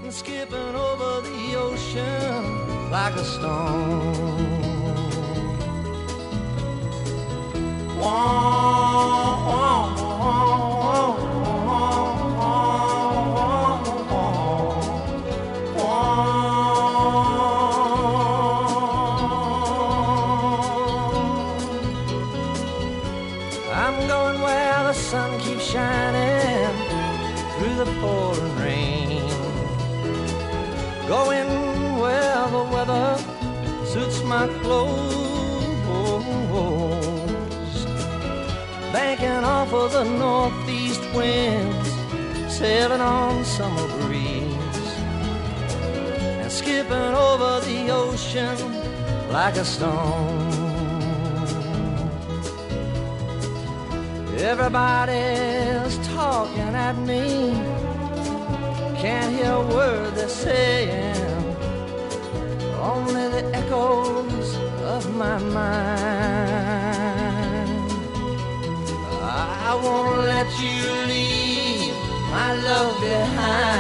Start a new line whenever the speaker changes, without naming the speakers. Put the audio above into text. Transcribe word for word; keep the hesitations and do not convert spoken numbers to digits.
skipping over the ocean like a stone. Wah, wah, wah, I'm going where the sun keeps shining through the pouring rain. Going where the weather suits my clothes. Banking off of the northeast winds, sailing on summer breeze, and skipping over the ocean like a stone. Everybody's talking at me, can't hear a word they're saying, only the echoes of my mind. I won't let you leave my love behind.